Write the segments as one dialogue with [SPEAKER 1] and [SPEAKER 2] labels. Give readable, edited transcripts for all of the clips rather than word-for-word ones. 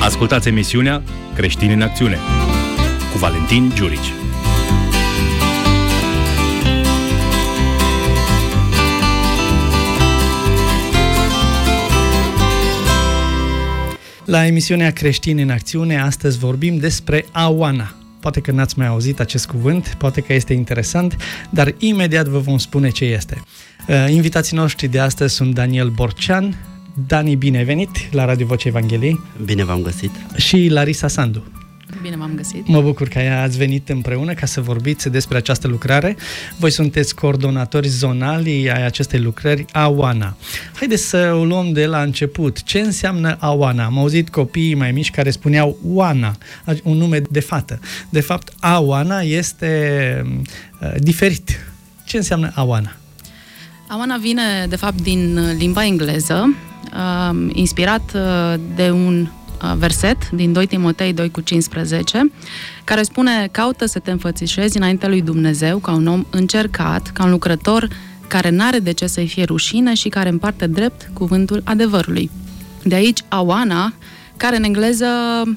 [SPEAKER 1] Ascultați emisiunea Creștini în Acțiune cu Valentin Giurici.
[SPEAKER 2] La emisiunea Creștini în Acțiune, astăzi vorbim despre Awana. Poate că n-ați mai auzit acest cuvânt, poate că este interesant, dar imediat vă vom spune ce este. Invitații noștri de astăzi sunt Daniel Borcean. Dani, bine ai venit la Radio Vocea Evangheliei.
[SPEAKER 3] Bine v-am găsit.
[SPEAKER 2] Și Larisa Sandu.
[SPEAKER 4] Bine v-am găsit.
[SPEAKER 2] Mă bucur că ați venit împreună ca să vorbiți despre această lucrare. Voi sunteți coordonatori zonali ai acestei lucrări Awana. Haideți să o luăm de la început. Ce înseamnă Awana? Am auzit copiii mai mici care spuneau Oana, un nume de fată. De fapt, Awana este diferit. Ce înseamnă Awana?
[SPEAKER 4] Awana vine, de fapt, din limba engleză, inspirat de un verset din 2 Timotei 2:15, care spune: caută să te înfățișezi înaintea lui Dumnezeu ca un om încercat, ca un lucrător care n-are de ce să-i fie rușine și care împarte drept cuvântul adevărului. De aici Awana, care în engleză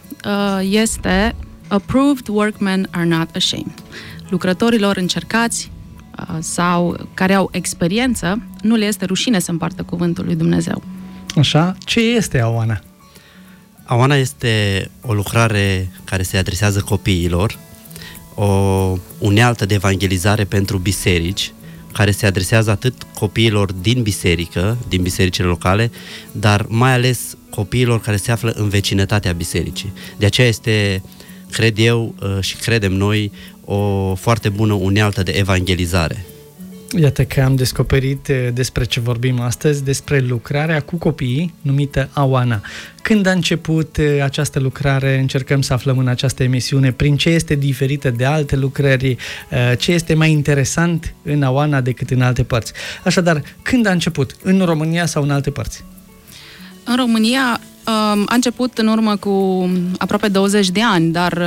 [SPEAKER 4] este Approved workmen are not ashamed. Lucrătorilor încercați sau care au experiență, nu le este rușine să împartă cuvântul lui Dumnezeu.
[SPEAKER 2] Așa, ce este Awana?
[SPEAKER 3] Awana este o lucrare care se adresează copiilor, o unealtă de evangelizare pentru biserici, care se adresează atât copiilor din biserică, din bisericile locale, dar mai ales copiilor care se află în vecinătatea bisericii. De aceea este, cred eu și credem noi, o foarte bună unealtă de evangelizare.
[SPEAKER 2] Iată că am descoperit despre ce vorbim astăzi, despre lucrarea cu copiii numită Awana. Când a început această lucrare, încercăm să aflăm în această emisiune prin ce este diferită de alte lucrări, ce este mai interesant în Awana decât în alte părți. Așadar, când a început? În România sau în alte părți?
[SPEAKER 4] În România a început în urmă cu aproape 20 de ani, dar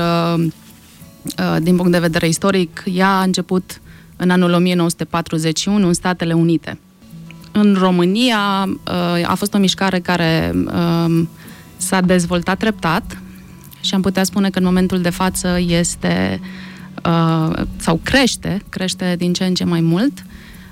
[SPEAKER 4] din punct de vedere istoric, ea a început în anul 1941 în Statele Unite. În România a fost o mișcare care s-a dezvoltat treptat și am putea spune că în momentul de față este sau crește din ce în ce mai mult.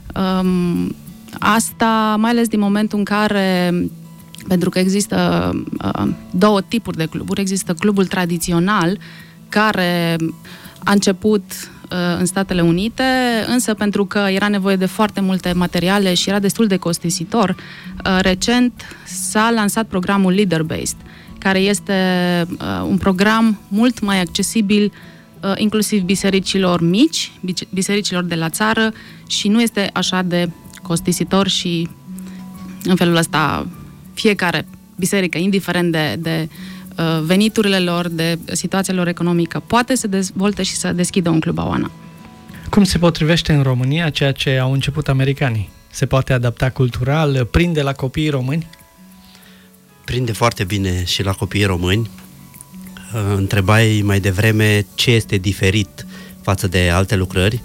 [SPEAKER 4] Asta mai ales din momentul în care, pentru că există două tipuri de cluburi, există clubul tradițional care a început în Statele Unite, însă pentru că era nevoie de foarte multe materiale și era destul de costisitor, recent s-a lansat programul Leader-Based, care este un program mult mai accesibil inclusiv bisericilor mici, bisericilor de la țară, și nu este așa de costisitor și în felul ăsta fiecare biserică, indiferent de veniturile lor, de situația lor economică, poate să dezvolte și să deschidă un club Awana.
[SPEAKER 2] Cum se potrivește în România ceea ce au început americanii? Se poate adapta cultural? Prinde la copiii români?
[SPEAKER 3] Prinde foarte bine și la copiii români. Întrebai mai devreme ce este diferit față de alte lucrări.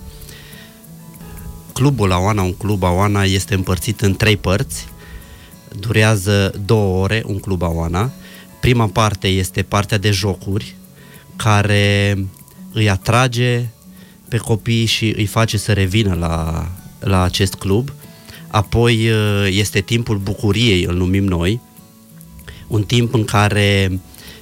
[SPEAKER 3] Clubul Awana, un club Awana, este împărțit în 3 părți. Durează 2 ore un club Awana. Prima parte este partea de jocuri, care îi atrage pe copii și îi face să revină la acest club. Apoi este timpul bucuriei, îl numim noi, un timp în care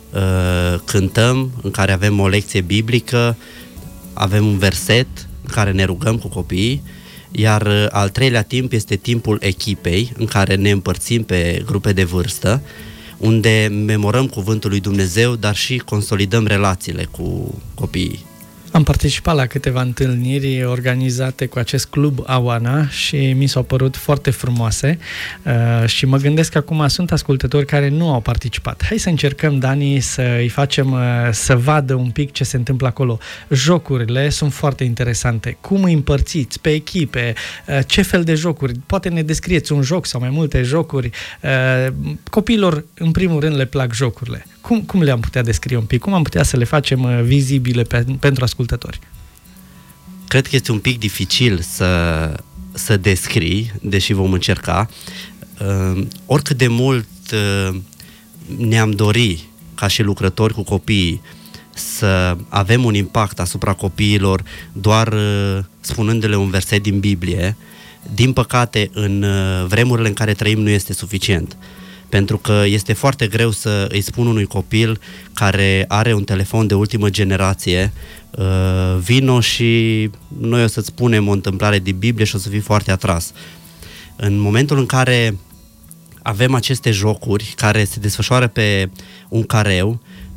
[SPEAKER 3] cântăm, în care avem o lecție biblică, avem un verset în care ne rugăm cu copiii, iar al 3-lea timp este timpul echipei, în care ne împărțim pe grupe de vârstă, unde memorăm cuvântul lui Dumnezeu, dar și consolidăm relațiile cu copiii.
[SPEAKER 2] Am participat la câteva întâlniri organizate cu acest club Awana și mi s-au părut foarte frumoase și mă gândesc că acum sunt ascultători care nu au participat. Hai să încercăm, Dani, să îi facem să vadă un pic ce se întâmplă acolo. Jocurile sunt foarte interesante. Cum îi împărțiți pe echipe? Ce fel de jocuri? Poate ne descrieți un joc sau mai multe jocuri. Copiilor, în primul rând, le plac jocurile. Cum le-am putea descrie un pic? Cum am putea să le facem vizibile pentru ascultători?
[SPEAKER 3] Cred că este un pic dificil să descrii, deși vom încerca. Oricât de mult ne-am dori ca și lucrători cu copiii, să avem un impact asupra copiilor doar spunându-le un verset din Biblie, din păcate, în vremurile în care trăim nu este suficient. Pentru că este foarte greu să îi spun unui copil care are un telefon de ultimă generație, vino și noi o să-ți spunem o întâmplare din Biblie și o să fii foarte atras. În momentul în care avem aceste jocuri care se desfășoară pe un careu,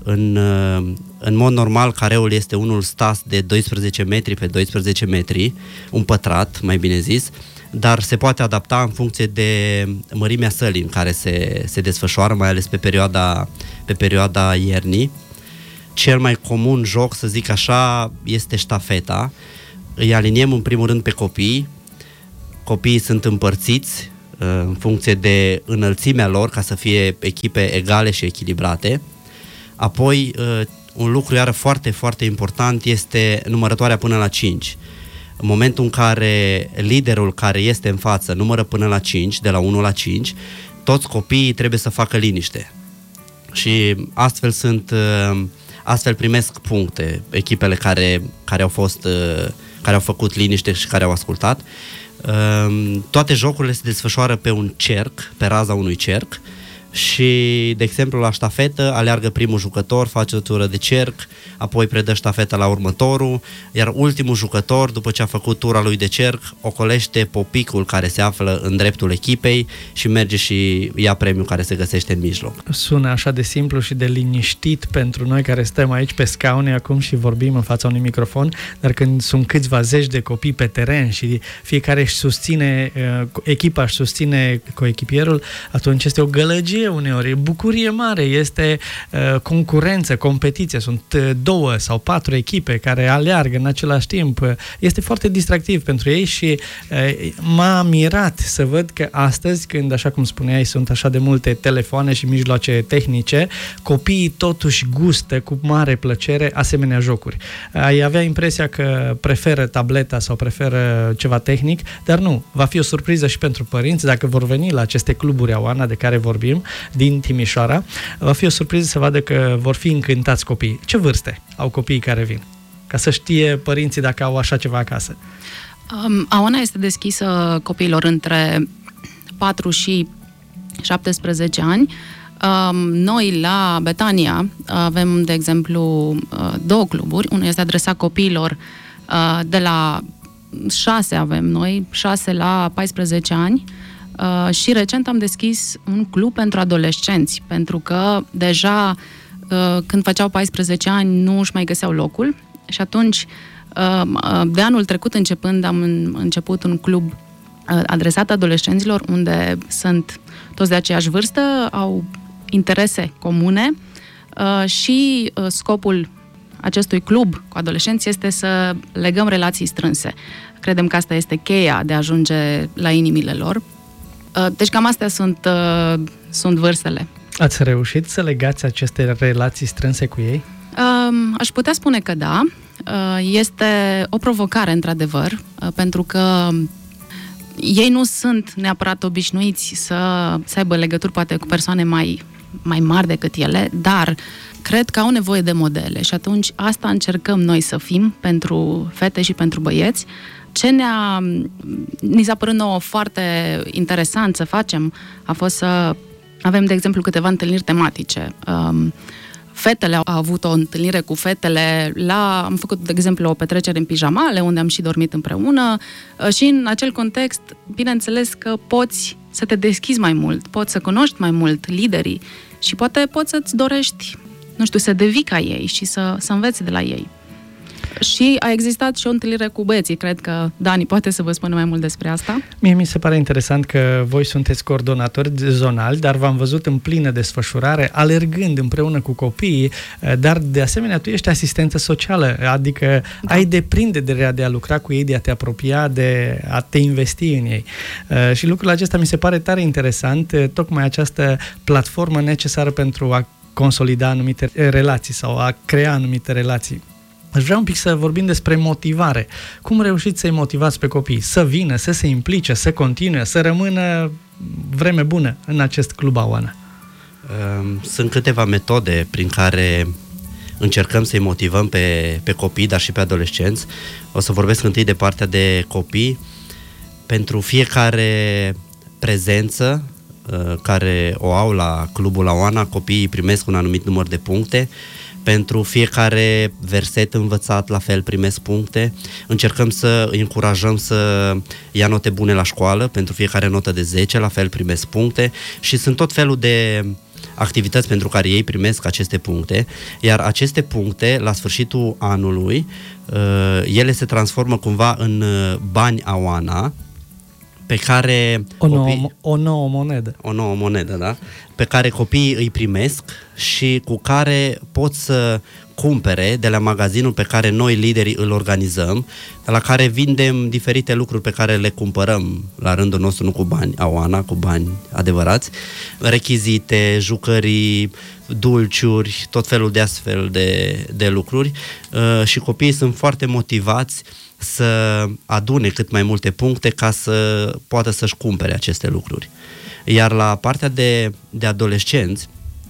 [SPEAKER 3] în mod normal careul este unul stas de 12 metri pe 12 metri, un pătrat, mai bine zis, dar se poate adapta în funcție de mărimea sălii în care se desfășoară, mai ales pe perioada iernii. Cel mai comun joc, să zic așa, este ștafeta. Îi aliniem în primul rând pe copii. Copiii sunt împărțiți în funcție de înălțimea lor, ca să fie echipe egale și echilibrate. Apoi, un lucru iară foarte, foarte important este numărătoarea până la 5. În momentul în care liderul care este în față numără până la 5, de la 1 la 5, toți copiii trebuie să facă liniște. Și astfel primesc puncte echipele care au făcut liniște și care au ascultat. Toate jocurile se desfășoară pe un cerc, pe raza unui cerc. Și, de exemplu, la ștafetă aleargă primul jucător, face o tură de cerc, apoi predă ștafeta la următorul, iar ultimul jucător, după ce a făcut tura lui de cerc, ocolește popicul care se află în dreptul echipei și merge și ia premiul care se găsește în mijloc.
[SPEAKER 2] Sună așa de simplu și de liniștit pentru noi care stăm aici pe scaune acum și vorbim în fața unui microfon, dar când sunt câțiva zeci de copii pe teren și fiecare își susține, echipa își susține coechipierul, atunci este o gălăgie uneori, e bucurie mare, este concurență, competiție, sunt 2 sau 4 echipe care aleargă în același timp, este foarte distractiv pentru ei și m-a mirat să văd că astăzi, când, așa cum spuneai, sunt așa de multe telefoane și mijloace tehnice, copiii totuși gustă cu mare plăcere asemenea jocuri. Ai avea impresia că preferă tableta sau preferă ceva tehnic, dar nu, va fi o surpriză și pentru părinți dacă vor veni la aceste cluburi Aoana de care vorbim, din Timișoara, va fi o surpriză să vadă că vor fi încântați copiii. Ce vârste au copiii care vin? Ca să știe părinții dacă au așa ceva acasă.
[SPEAKER 4] Aoana este deschisă copiilor între 4 și 17 ani. Noi la Betania avem, de exemplu, 2 cluburi. Unul este adresat copiilor de la 6 avem noi, 6 la 14 ani. Și recent am deschis un club pentru adolescenți, pentru că deja când făceau 14 ani nu își mai găseau locul și atunci de anul trecut începând am început un club adresat adolescenților unde sunt toți de aceeași vârstă, au interese comune și scopul acestui club cu adolescenți este să legăm relații strânse. Credem că asta este cheia de a ajunge la inimile lor. Deci cam astea sunt vârstele.
[SPEAKER 2] Ați reușit să legați aceste relații strânse cu ei?
[SPEAKER 4] Aș putea spune că da. Este o provocare, într-adevăr, pentru că ei nu sunt neapărat obișnuiți să aibă legături poate cu persoane mai mari decât ele, dar cred că au nevoie de modele și atunci asta încercăm noi să fim pentru fete și pentru băieți. Ce ni s-a părut nouă foarte interesant să facem a fost să avem, de exemplu, câteva întâlniri tematice. Fetele au avut o întâlnire cu fetele, am făcut, de exemplu, o petrecere în pijamale, unde am și dormit împreună și în acel context, bineînțeles că poți să te deschizi mai mult, poți să cunoști mai mult liderii și poate poți să-ți dorești, nu știu, să devii ca ei și să înveți de la ei. Și a existat și o întâlnire cu băieții. Cred că Dani poate să vă spună mai mult despre asta.
[SPEAKER 2] Mie mi se pare interesant că voi sunteți coordonatori zonali, dar v-am văzut în plină desfășurare, alergând împreună cu copiii, dar de asemenea tu ești asistentă socială, adică ai deprinderea de a lucra cu ei, de a te apropia, de a te investi în ei. Și lucrul acesta mi se pare tare interesant, tocmai această platformă necesară pentru a consolida anumite relații sau a crea anumite relații. Aș vrea un pic să vorbim despre motivare. Cum reușiți să-i motivați pe copii să vină, să se implice, să continue, să rămână vreme bună în acest club Aoana?
[SPEAKER 3] Sunt câteva metode prin care încercăm să-i motivăm pe copii, dar și pe adolescenți. O să vorbesc întâi de partea de copii. Pentru fiecare prezență care o au la clubul Aoana, copiii primesc un anumit număr de puncte. Pentru fiecare verset învățat, la fel, primesc puncte. Încercăm să îi încurajăm să ia note bune la școală. Pentru fiecare notă de 10, la fel, primesc puncte. Și sunt tot felul de activități pentru care ei primesc aceste puncte. Iar aceste puncte, la sfârșitul anului, ele se transformă cumva în bani Aoana, pe care
[SPEAKER 2] o nouă monedă.
[SPEAKER 3] O nouă monedă, da? Pe care copiii îi primesc și cu care pot să cumpere de la magazinul pe care noi, liderii, îl organizăm, la care vindem diferite lucruri pe care le cumpărăm la rândul nostru, nu cu bani Aoana, cu bani adevărați, rechizite, jucării, dulciuri, tot felul de astfel de lucruri, și copiii sunt foarte motivați să adune cât mai multe puncte ca să poată să-și cumpere aceste lucruri. Iar la partea de adolescenți,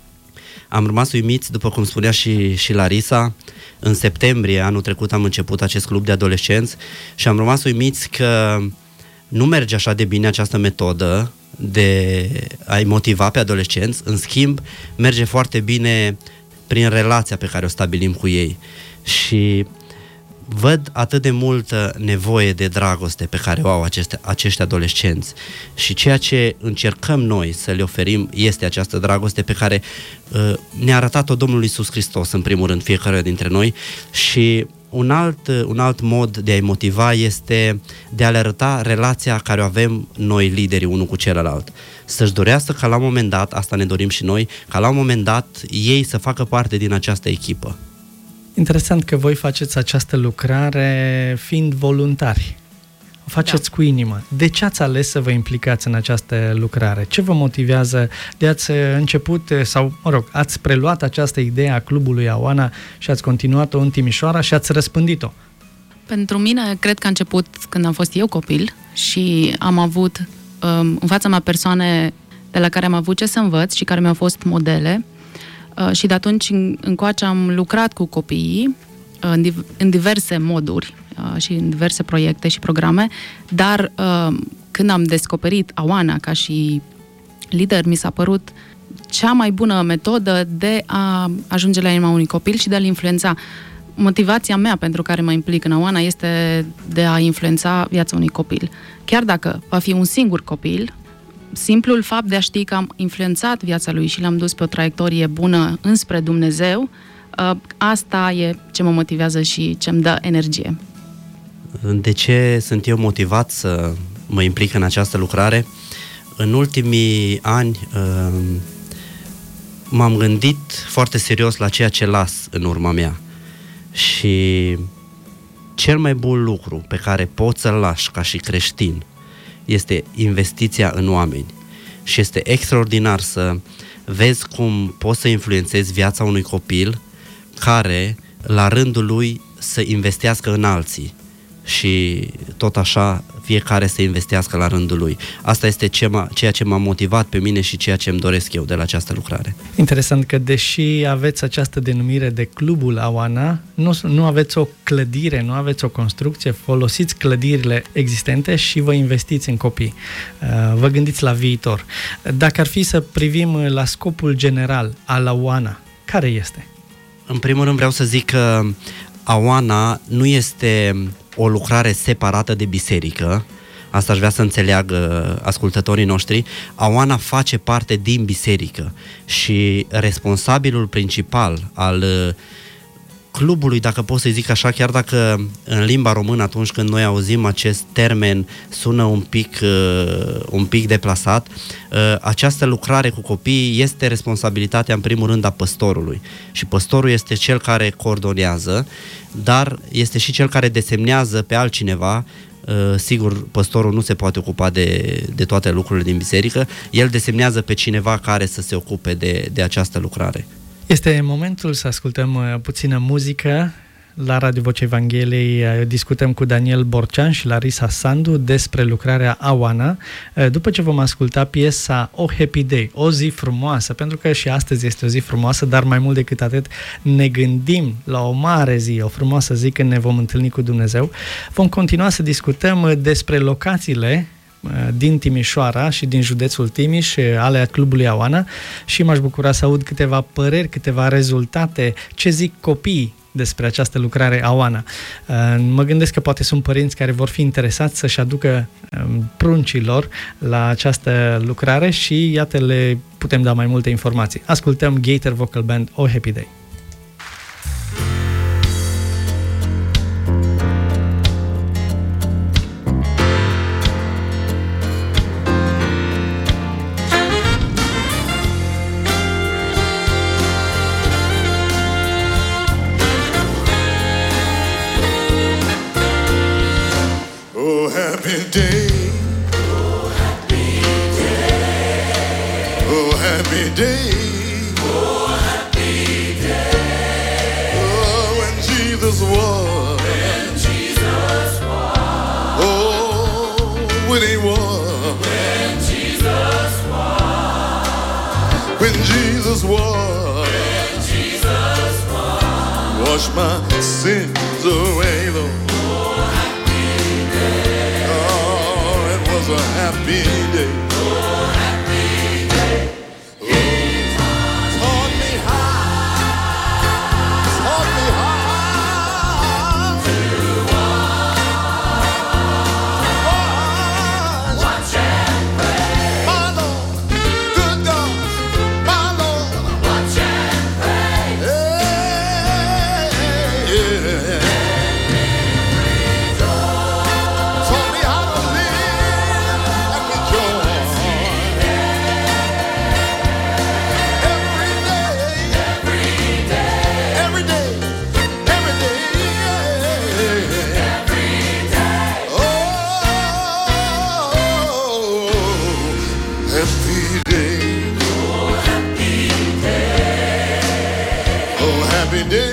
[SPEAKER 3] am rămas uimiți, după cum spunea și Larisa. În septembrie anul trecut am început acest club de adolescenți și am rămas uimiți că nu merge așa de bine această metodă de a-i motiva pe adolescenți. În schimb, merge foarte bine prin relația pe care o stabilim cu ei. Și văd atât de multă nevoie de dragoste pe care o au acești adolescenți și ceea ce încercăm noi să le oferim este această dragoste pe care ne-a arătat-o Domnul Iisus Hristos, în primul rând, fiecare dintre noi. Și un alt mod de a-i motiva este de a le arăta relația care o avem noi, liderii, unul cu celălalt. Să-și dorească ca la un moment dat, asta ne dorim și noi, ca la un moment dat ei să facă parte din această echipă.
[SPEAKER 2] Interesant că voi faceți această lucrare fiind voluntari. O faceți cu inimă. De ce ați ales să vă implicați în această lucrare? Ce vă motivează de ați început, sau, ați preluat această idee a clubului Aoana și ați continuat-o în Timișoara și ați răspândit-o?
[SPEAKER 4] Pentru mine, cred că a început când am fost eu copil și am avut în fața mea persoane de la care am avut ce să învăț și care mi-au fost modele. Și de atunci încoace am lucrat cu copiii în diverse moduri și în diverse proiecte și programe, dar când am descoperit Aoana ca și lider, mi s-a părut cea mai bună metodă de a ajunge la inima unui copil și de a-l influența. Motivația mea pentru care mă implic în Aoana este de a influența viața unui copil. Chiar dacă va fi un singur copil, simplul fapt de a ști că am influențat viața lui și l-am dus pe o traiectorie bună înspre Dumnezeu, asta e ce mă motivează și ce îmi dă energie.
[SPEAKER 3] De ce sunt eu motivat să mă implic în această lucrare? În ultimii ani m-am gândit foarte serios la ceea ce las în urma mea. Și cel mai bun lucru pe care poți să-l lași ca și creștin este investiția în oameni. Și este extraordinar să vezi cum poți să influențezi viața unui copil care, la rândul lui, să investească în alții. Și tot așa, fiecare să investească la rândul lui. Asta este ceea ce m-a motivat pe mine și ceea ce îmi doresc eu de la această lucrare.
[SPEAKER 2] Interesant că deși aveți această denumire de Clubul Aoana, nu aveți o clădire, nu aveți o construcție, folosiți clădirile existente și vă investiți în copii. Vă gândiți la viitor. Dacă ar fi să privim la scopul general al Aoana, care este?
[SPEAKER 3] În primul rând vreau să zic că Aoana nu este o lucrare separată de biserică. Asta aș vrea să înțeleagă ascultătorii noștri. Aoana face parte din biserică și responsabilul principal al clubului, dacă pot să zic așa, chiar dacă în limba română atunci când noi auzim acest termen sună un pic deplasat, această lucrare cu copiii este responsabilitatea în primul rând a păstorului și păstorul este cel care coordonează, dar este și cel care desemnează pe altcineva. Sigur, păstorul nu se poate ocupa de toate lucrurile din biserică, el desemnează pe cineva care să se ocupe de această lucrare.
[SPEAKER 2] Este momentul să ascultăm puțină muzică. la Radio Vocea Evangheliei discutăm cu Daniel Borcean și Larisa Sandu despre lucrarea Awana, după ce vom asculta piesa O Happy Day, o zi frumoasă, pentru că și astăzi este o zi frumoasă, dar mai mult decât atât ne gândim la o mare zi, o frumoasă zi când ne vom întâlni cu Dumnezeu. Vom continua să discutăm despre locațiile din Timișoara și din județul Timiș ale clubului Awana și m-aș bucura să aud câteva păreri, câteva rezultate, ce zic copiii despre această lucrare Awana. Mă gândesc că poate sunt părinți care vor fi interesați să-și aducă pruncilor la această lucrare și iată le putem da mai multe informații. Ascultăm Gator Vocal Band, O Happy Day.
[SPEAKER 5] Wash my sins away, Lord. Oh, happy day. Oh, it was a happy day. Oh, happy day. He taught me how to watch and pray. My Lord, good God, my Lord, watch and pray. Taught me how to live and rejoice. Every day, every day, every day, every day, every day. Oh, happy day. Oh, happy day. Oh, happy day.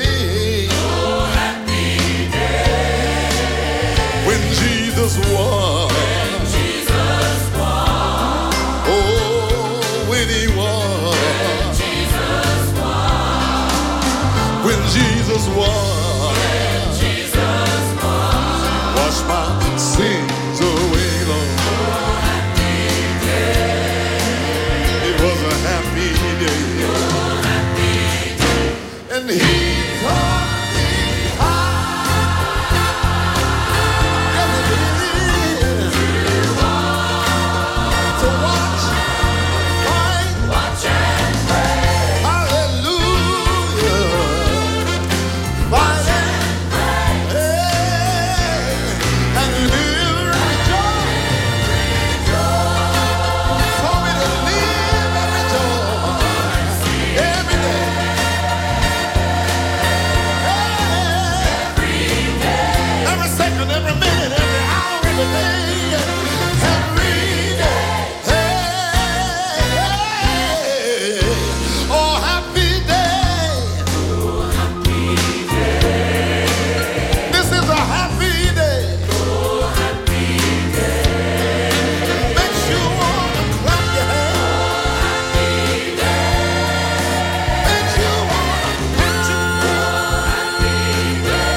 [SPEAKER 5] When Jesus won. Oh, when he won. When Jesus won. Wash my sins away, Lord. It was a happy day. And he taught me to watch, fight, watch and pray. Hallelujah. Fight and pray. And live and rejoice. Told me to live and rejoice every day. Every second, every minute, every hour, every day. Every day. Hey. Oh, happy day. This is a happy day. Makes you want to clap your hands. Makes you want to put your happy day.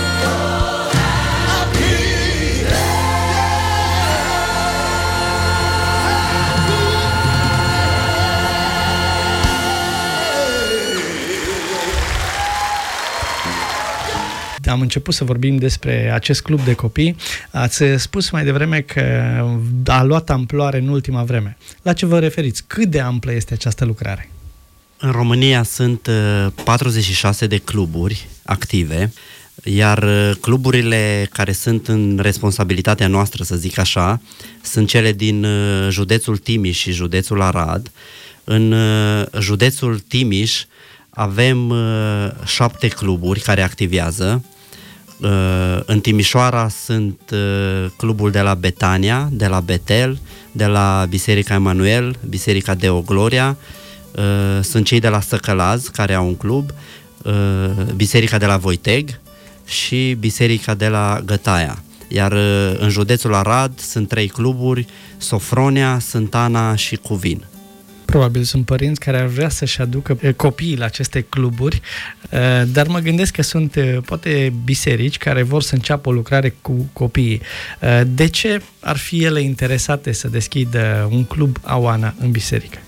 [SPEAKER 2] Am început să vorbim despre acest club de copii. Ați spus mai devreme că a luat amploare în ultima vreme. La ce vă referiți? Cât de amplă este această lucrare?
[SPEAKER 3] În România sunt 46 de cluburi active, iar cluburile care sunt în responsabilitatea noastră, să zic așa, sunt cele din județul Timiș și județul Arad. În județul Timiș avem 7 cluburi care activează. În Timișoara sunt clubul de la Betania, de la Betel, de la Biserica Emanuel, Biserica Deo Gloria, sunt cei de la Săcălaz care au un club, Biserica de la Voiteg și Biserica de la Gătaia. Iar în județul Arad sunt 3 cluburi, Sofronia, Sântana și Cuvin.
[SPEAKER 2] Probabil sunt părinți care ar vrea să-și aducă copiii la aceste cluburi, dar mă gândesc că sunt poate biserici care vor să înceapă o lucrare cu copiii. De ce ar fi ele interesate să deschidă un club Aoana în biserică?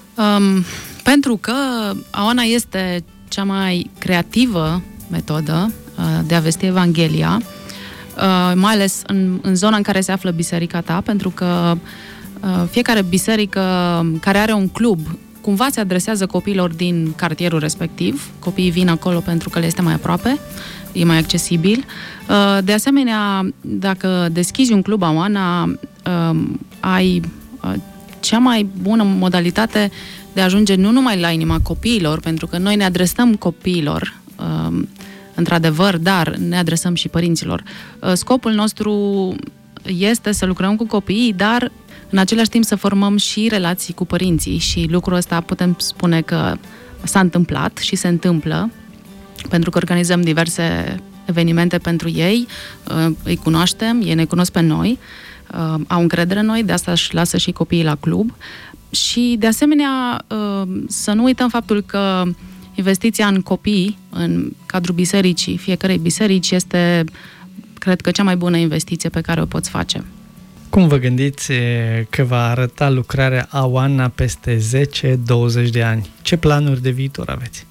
[SPEAKER 4] Pentru că Aoana este cea mai creativă metodă de a vesti Evanghelia, mai ales în zona în care se află biserica ta, pentru că fiecare biserică care are un club cumva se adresează copiilor din cartierul respectiv. Copiii vin acolo pentru că le este mai aproape, e mai accesibil. De asemenea, dacă deschizi un club Aoana, ai cea mai bună modalitate de a ajunge nu numai la inima copiilor, pentru că noi ne adresăm copiilor, într-adevăr, dar ne adresăm și părinților. Scopul nostru este să lucrăm cu copiii, dar în același timp să formăm și relații cu părinții și lucrul ăsta putem spune că s-a întâmplat și se întâmplă, pentru că organizăm diverse evenimente pentru ei, îi cunoaștem, ei ne cunosc pe noi, au încredere în noi, de asta își lasă și copiii la club. Și de asemenea să nu uităm faptul că investiția în copii, în cadrul bisericii, fiecarei biserici, este, cred că, cea mai bună investiție pe care o poți face.
[SPEAKER 2] Cum vă gândiți că va arăta lucrarea Aoana peste 10-20 de ani? Ce planuri de viitor aveți?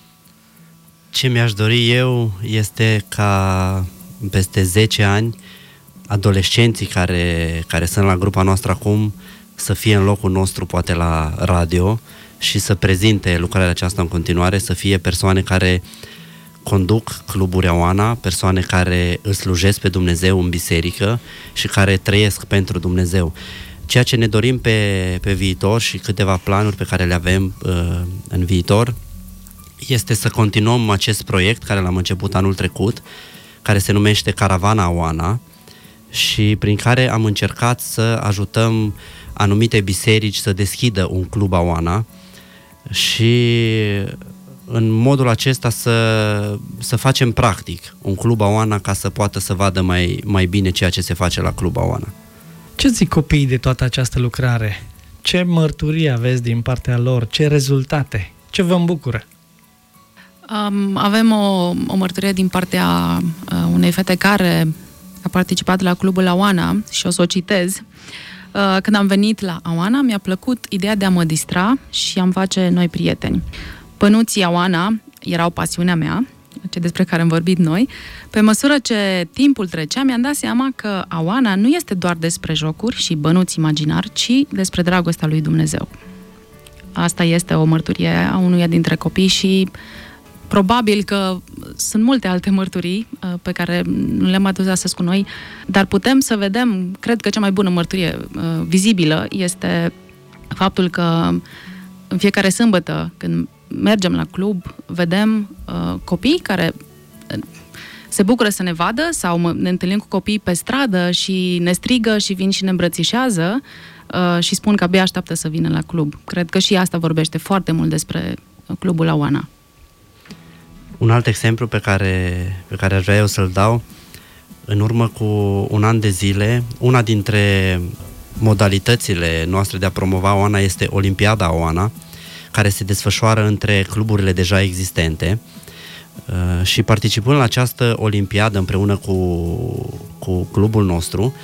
[SPEAKER 3] Ce mi-aș dori eu este ca peste 10 ani adolescenții care sunt la grupa noastră acum să fie în locul nostru, poate la radio, și să prezinte lucrarea aceasta în continuare, să fie persoane care conduc cluburi Aoana, persoane care îl slujesc pe Dumnezeu în biserică și care trăiesc pentru Dumnezeu. Ceea ce ne dorim pe viitor și câteva planuri pe care le avem în viitor este să continuăm acest proiect care l-am început anul trecut, care se numește Caravana Aoana și prin care am încercat să ajutăm anumite biserici să deschidă un club Aoana și în modul acesta să facem practic un club Aoana ca să poată să vadă mai bine ceea ce se face la club Aoana.
[SPEAKER 2] Ce zic copiii de toată această lucrare? Ce mărturii aveți din partea lor? Ce rezultate? Ce vă îmbucură?
[SPEAKER 4] Avem o mărturie din partea unei fete care a participat la clubul Aoana și o să o citez. Când am venit la Aoana, mi-a plăcut ideea de a mă distra și am face noi prieteni. Bănuții Aoana erau pasiunea mea, despre care am vorbit noi. Pe măsură ce timpul trecea, mi-am dat seama că Aoana nu este doar despre jocuri și bănuți imaginari, ci despre dragostea lui Dumnezeu. Asta este o mărturie a unuia dintre copii și probabil că sunt multe alte mărturii pe care nu le-am adus astăzi cu noi, dar putem să vedem, cred că cea mai bună mărturie vizibilă este faptul că în fiecare sâmbătă, când mergem la club, vedem copii care se bucură să ne vadă sau ne întâlnim cu copii pe stradă și ne strigă și vin și ne îmbrățișează și spun că abia așteaptă să vină la club. Cred că și asta vorbește foarte mult despre clubul Aoana.
[SPEAKER 3] Un alt exemplu pe care aș vrea eu să-l dau, în urmă cu un an de zile, una dintre modalitățile noastre de a promova Aoana este Olimpiada Aoana, care se desfășoară între cluburile deja existente și participând la această olimpiadă împreună cu clubul nostru,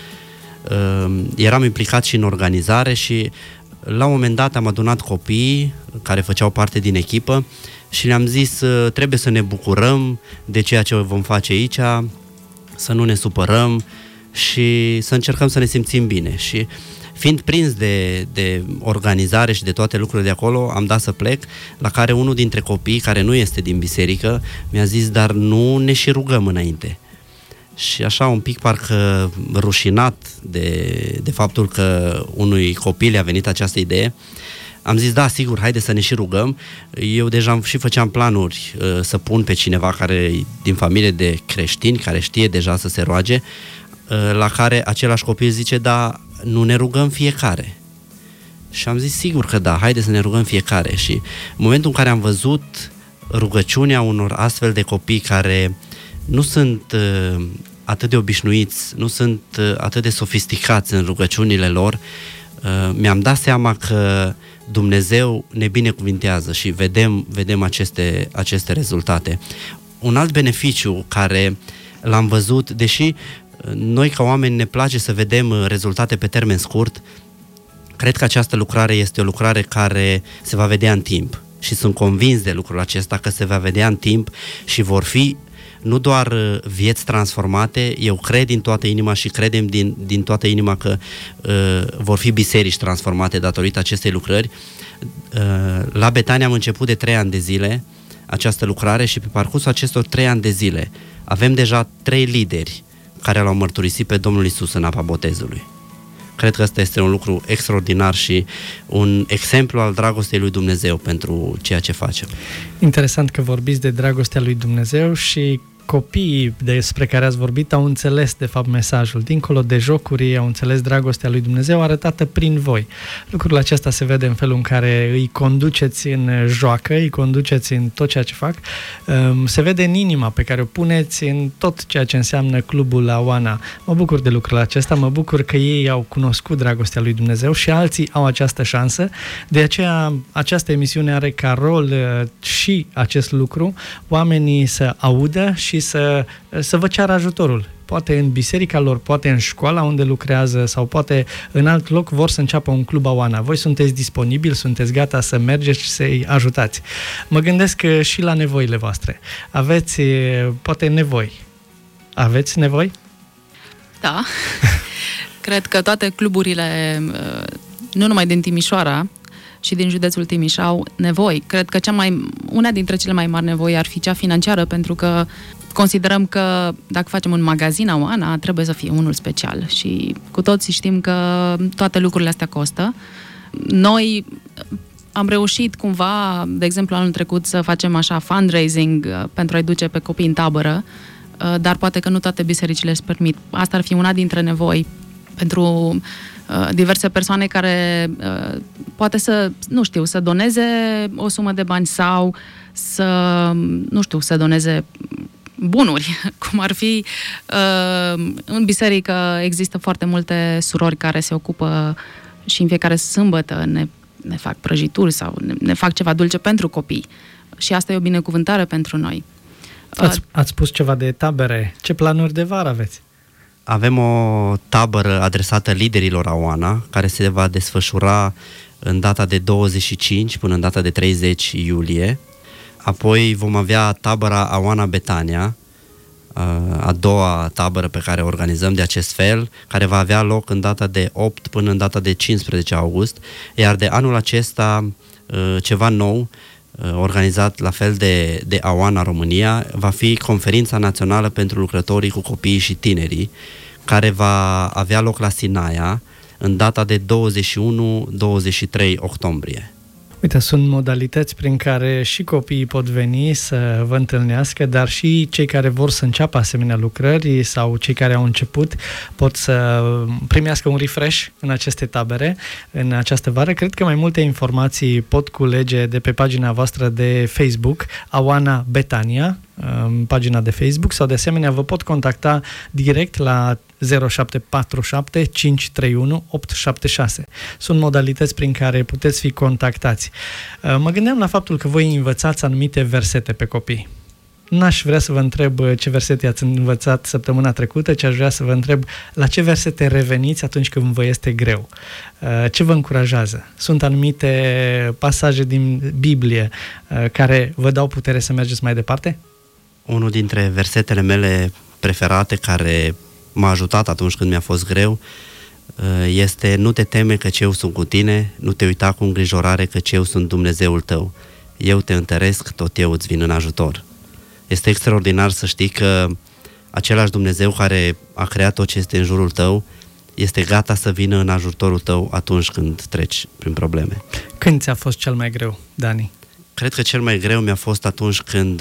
[SPEAKER 3] eram implicat și în organizare și la un moment dat am adunat copiii care făceau parte din echipă și le-am zis trebuie să ne bucurăm de ceea ce vom face aici, să nu ne supărăm și să încercăm să ne simțim bine. Și fiind prins de organizare și de toate lucrurile de acolo, am dat să plec, la care unul dintre copii, care nu este din biserică, mi-a zis, dar nu ne și rugăm înainte. Și așa un pic parcă rușinat de faptul că unui copil i-a venit această idee, am zis, da, sigur, haide să ne și rugăm. Eu deja și făceam planuri să pun pe cineva care din familie de creștini, care știe deja să se roage, la care același copil zice, da, nu ne rugăm fiecare. Și am zis, sigur că da, haide să ne rugăm fiecare. Și în momentul în care am văzut rugăciunea unor astfel de copii care nu sunt atât de obișnuiți, nu sunt atât de sofisticați în rugăciunile lor, mi-am dat seama că Dumnezeu ne binecuvintează și vedem aceste rezultate. Un alt beneficiu care l-am văzut, deși noi ca oameni ne place să vedem rezultate pe termen scurt, cred că această lucrare este o lucrare care se va vedea în timp și sunt convins de lucrul acesta, că se va vedea în timp și vor fi nu doar vieți transformate, eu cred din toată inima și credem din toată inima că vor fi biserici transformate datorită acestei lucrări. La Betania am început de 3 ani de zile această lucrare și pe parcursul acestor 3 ani de zile avem deja 3 lideri care l-au mărturisit pe Domnul Iisus în apa botezului. Cred că ăsta este un lucru extraordinar și un exemplu al dragostei lui Dumnezeu pentru ceea ce facem.
[SPEAKER 2] Interesant că vorbiți de dragostea lui Dumnezeu și copiii despre care ați vorbit au înțeles de fapt mesajul. Dincolo de jocuri, au înțeles dragostea lui Dumnezeu arătată prin voi. Lucrul acesta se vede în felul în care îi conduceți în joacă, îi conduceți în tot ceea ce fac. Se vede în inima pe care o puneți în tot ceea ce înseamnă clubul Awana. Mă bucur de lucrul acesta, mă bucur că ei au cunoscut dragostea lui Dumnezeu și alții au această șansă. De aceea această emisiune are ca rol și acest lucru, oamenii să audă și să vă ceară ajutorul. Poate în biserica lor, poate în școala unde lucrează sau poate în alt loc vor să înceapă un club Awana. Voi sunteți disponibili, sunteți gata să mergeți și să-i ajutați. Mă gândesc și la nevoile voastre. Aveți poate nevoi. Aveți nevoi?
[SPEAKER 4] Da. Cred că toate cluburile, nu numai din Timișoara, și din județul Timiș au nevoi. Cred că una dintre cele mai mari nevoi ar fi cea financiară, pentru că considerăm că dacă facem un magazin Awana, trebuie să fie unul special și cu toții știm că toate lucrurile astea costă. Noi am reușit cumva, de exemplu anul trecut, să facem așa fundraising pentru a-i duce pe copii în tabără, dar poate că nu toate bisericile își permit. Asta ar fi una dintre nevoi pentru diverse persoane care poate să doneze o sumă de bani sau să doneze bunuri, cum ar fi în biserică există foarte multe surori care se ocupă și în fiecare sâmbătă ne fac prăjituri sau ne fac ceva dulce pentru copii și asta e o binecuvântare pentru noi.
[SPEAKER 2] Ați spus ceva de tabere. Ce planuri de vară aveți?
[SPEAKER 3] Avem o tabără adresată liderilor Awana, care se va desfășura în data de 25 până în data de 30 iulie. Apoi vom avea tabăra Awana Betania, a doua tabără pe care o organizăm de acest fel, care va avea loc în data de 8 până în data de 15 august, iar de anul acesta ceva nou, organizat la fel de Awana România, va fi Conferința Națională pentru Lucrătorii cu Copiii și Tinerii, care va avea loc la Sinaia în data de 21-23 octombrie.
[SPEAKER 2] Uite, sunt modalități prin care și copiii pot veni să vă întâlnească, dar și cei care vor să înceapă asemenea lucrări sau cei care au început pot să primească un refresh în aceste tabere, în această vară. Cred că mai multe informații pot culege de pe pagina voastră de Facebook, Awana Betania, pagina de Facebook, sau de asemenea vă pot contacta direct la 0747 531 876. Sunt modalități prin care puteți fi contactați. Mă gândeam la faptul că voi învățați anumite versete pe copii. N-aș vrea să vă întreb ce versete ați învățat săptămâna trecută, ci aș vrea să vă întreb la ce versete reveniți atunci când vă este greu. Ce vă încurajează? Sunt anumite pasaje din Biblie care vă dau putere să mergeți mai departe?
[SPEAKER 3] Unul dintre versetele mele preferate, care m-a ajutat atunci când mi-a fost greu, este: nu te teme căci eu sunt cu tine, nu te uita cu îngrijorare căci eu sunt Dumnezeul tău. Eu te întăresc, tot eu îți vin în ajutor. Este extraordinar să știi că același Dumnezeu care a creat tot ce este în jurul tău este gata să vină în ajutorul tău atunci când treci prin probleme.
[SPEAKER 2] Când ți-a fost cel mai greu, Dani?
[SPEAKER 3] Cred că cel mai greu mi-a fost atunci când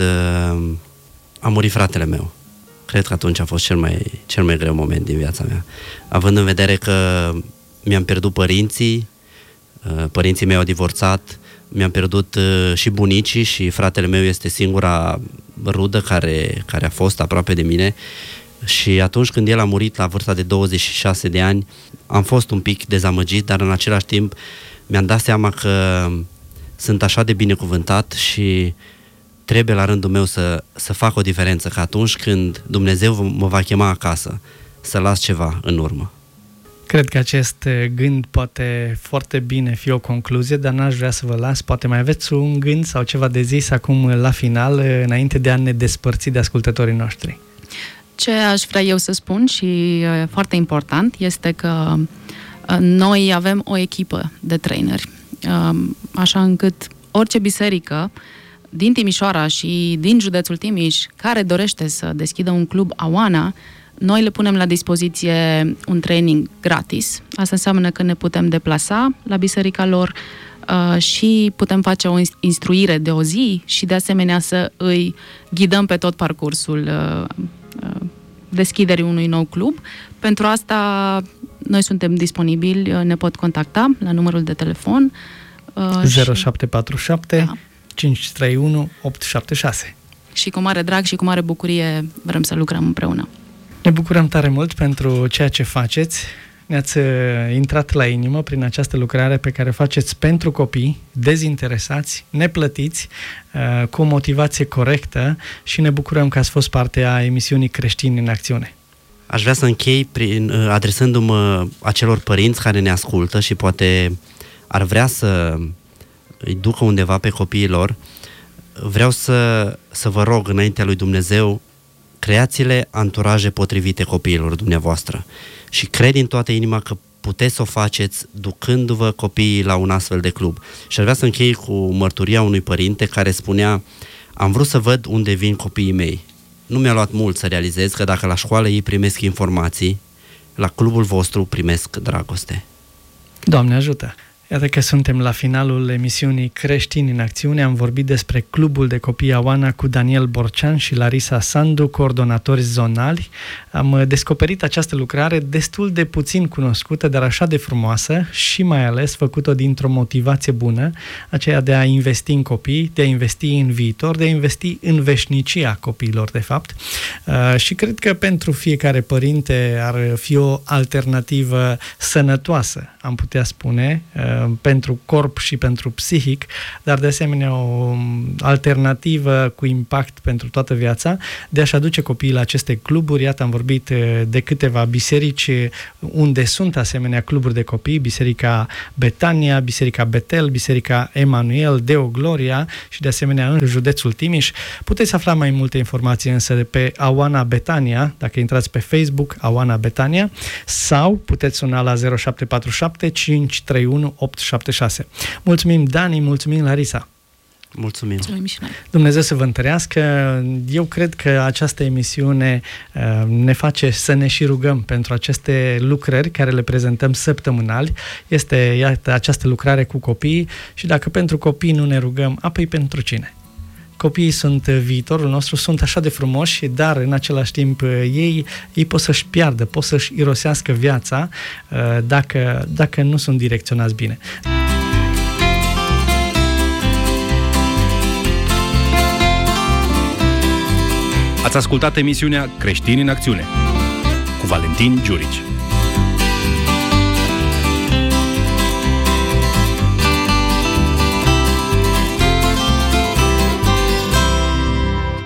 [SPEAKER 3] a murit fratele meu. Cred că atunci a fost cel mai greu moment din viața mea. Având în vedere că mi-am pierdut părinții mei au divorțat, mi-am pierdut și bunicii și fratele meu este singura rudă care a fost aproape de mine. Și atunci când el a murit la vârsta de 26 de ani, am fost un pic dezamăgit, dar în același timp mi-am dat seama că sunt așa de binecuvântat și trebuie la rândul meu să fac o diferență, că atunci când Dumnezeu mă va chema acasă, să las ceva în urmă.
[SPEAKER 2] Cred că acest gând poate foarte bine fi o concluzie, dar n-aș vrea să vă las. Poate mai aveți un gând sau ceva de zis acum la final, înainte de a ne despărți de ascultătorii noștri.
[SPEAKER 4] Ce aș vrea eu să spun și foarte important este că noi avem o echipă de traineri, așa încât orice biserică din Timișoara și din județul Timiș care dorește să deschidă un club Awana, noi le punem la dispoziție un training gratis. Asta înseamnă că ne putem deplasa la biserica lor și putem face o instruire de o zi și de asemenea să îi ghidăm pe tot parcursul deschiderii unui nou club. Pentru asta noi suntem disponibili, ne pot contacta la numărul de telefon
[SPEAKER 2] 0747 da. 531 876.
[SPEAKER 4] Și cu mare drag și cu mare bucurie vrem să lucrăm împreună.
[SPEAKER 2] Ne bucurăm tare mult pentru ceea ce faceți. Ne-ați intrat la inimă prin această lucrare pe care o faceți pentru copii, dezinteresați, neplătiți, cu o motivație corectă și ne bucurăm că ați fost parte a emisiunii Creștini în Acțiune.
[SPEAKER 3] Aș vrea să închei adresându-mă acelor părinți care ne ascultă și poate ar vrea să îi ducă undeva pe copiii lor. Vreau să vă rog înaintea lui Dumnezeu, creați-le anturaje potrivite copiilor dumneavoastră și cred din toată inima că puteți să o faceți ducându-vă copiii la un astfel de club. Și aș vrea să închei cu mărturia unui părinte care spunea: am vrut să văd unde vin copiii mei. Nu mi-a luat mult să realizez că dacă la școală ei primesc informații, la clubul vostru primesc dragoste.
[SPEAKER 2] Doamne ajută! Iată că suntem la finalul emisiunii Creștini în Acțiune. Am vorbit despre Clubul de Copii Awana cu Daniel Borcean și Larisa Sandu, coordonatori zonali. Am descoperit această lucrare destul de puțin cunoscută, dar așa de frumoasă și mai ales făcut-o dintr-o motivație bună, aceea de a investi în copii, de a investi în viitor, de a investi în veșnicia copiilor, de fapt. Și cred că pentru fiecare părinte ar fi o alternativă sănătoasă, am putea spune, pentru corp și pentru psihic, dar de asemenea o alternativă cu impact pentru toată viața, de a-și aduce copiii la aceste cluburi. Iată, am vorbit de câteva biserici unde sunt asemenea cluburi de copii, Biserica Betania, Biserica Betel, Biserica Emanuel, Deo Gloria și de asemenea în județul Timiș. Puteți afla mai multe informații însă de pe Awana Betania, dacă intrați pe Facebook, Awana Betania, sau puteți suna la 0747 531 876. Mulțumim, Dani, mulțumim, Larisa.
[SPEAKER 3] Mulțumim.
[SPEAKER 4] Mulțumim și noi.
[SPEAKER 2] Dumnezeu să vă întărească. Eu cred că această emisiune ne face să ne și rugăm pentru aceste lucrări care le prezentăm săptămânali. Este, iată, această lucrare cu copiii și dacă pentru copii nu ne rugăm, apoi pentru cine? Copiii sunt viitorul nostru, sunt așa de frumoși, dar în același timp ei pot să-și piardă, pot să-și irosească viața dacă nu sunt direcționați bine.
[SPEAKER 1] Ați ascultat emisiunea Creștini în Acțiune cu Valentin Giurici.